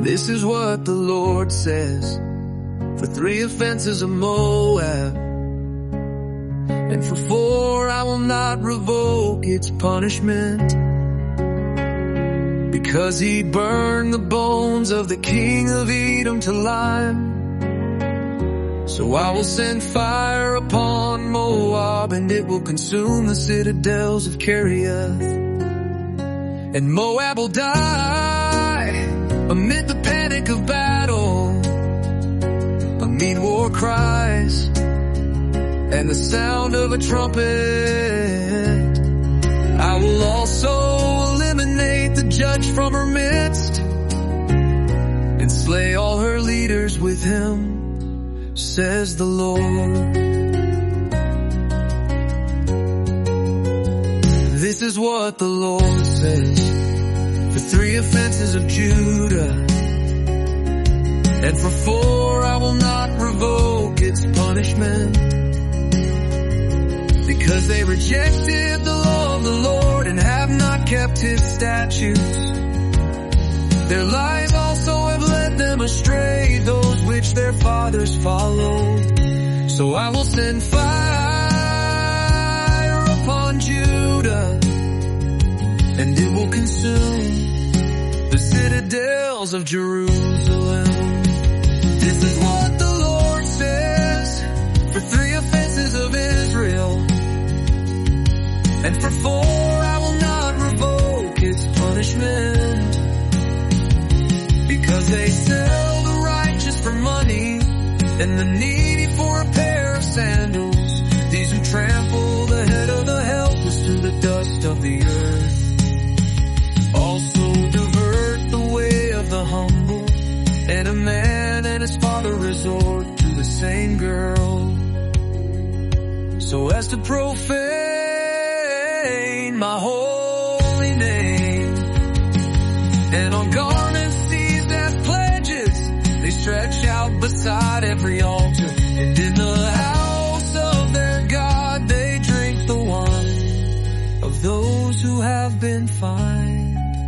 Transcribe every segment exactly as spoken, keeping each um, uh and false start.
This is what the Lord says: for three offenses of Moab, and for four I will not revoke its punishment, because he burned the bones of the king of Edom to lime. So I will send fire upon Moab, and it will consume the citadels of Kerioth. And Moab will die amid the panic of battle, amid war cries and the sound of a trumpet. I will also eliminate the judge from her midst, and slay all her leaders with him, says the Lord. This is what the Lord says: for three offenses of Judah, and for four I will not revoke its punishment, because they rejected the law of the Lord and have not kept his statutes. Their lies also have led them astray, those which their fathers followed. So I will send fire upon Judah, and it will consume the citadels of Jerusalem. This is what the Lord says: for three offenses of Israel, and for four I will not revoke its punishment, because they sell the righteous for money and the needy for a pair of sandals. These who trample the head of the helpless to the dust of the earth, also divert the way of the humble, and a man and his father resort to the same girl, so as to profane my holy name. And on garments seized as pledges they stretch out beside every altar, and in the house of their God they drink the wine of those who have been fined.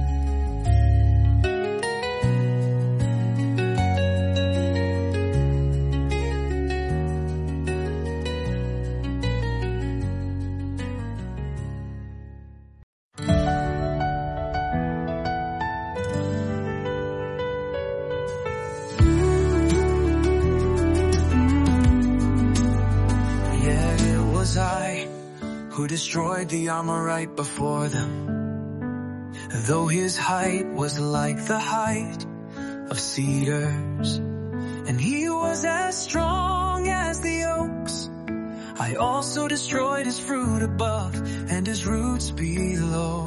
Who destroyed the armor right before them, though his height was like the height of cedars, and he was as strong as the oaks. I also destroyed his fruit above and his roots below.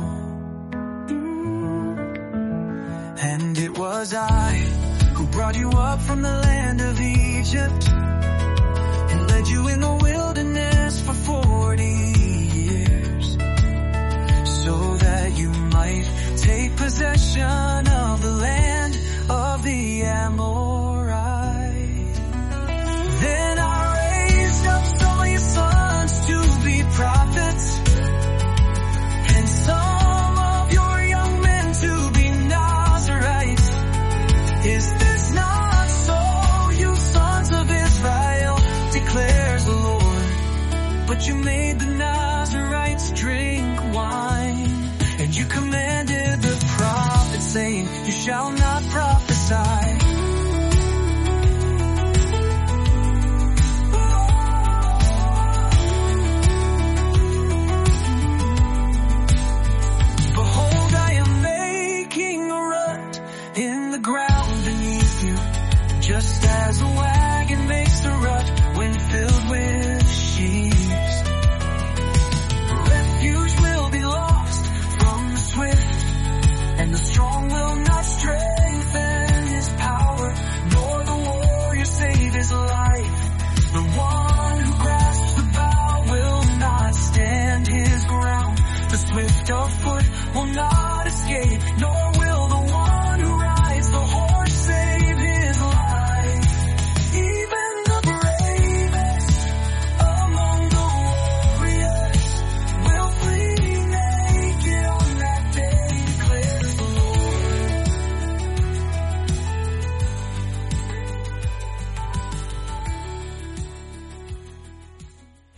And it was I who brought you up from the land of Egypt, and led you in the wilderness for forty years, so that you might take possession of the land of the Amorite. Then I raised up some of your sons to be prophets, and some of your young men to be Nazarites. Is this not so, you sons of Israel, declares the Lord? But you made the Nazarites drink wine, and you commanded the prophets, saying, you shall not prophesy. Behold, I am making a rut in the ground beneath you, just as a wagon makes a rut when filled with sheaves. Refuge will be lost from the swift, and the strong will not strengthen his power, nor the warrior save his life. The one who grasps the bow will not stand his ground. The swift of foot will not escape, nor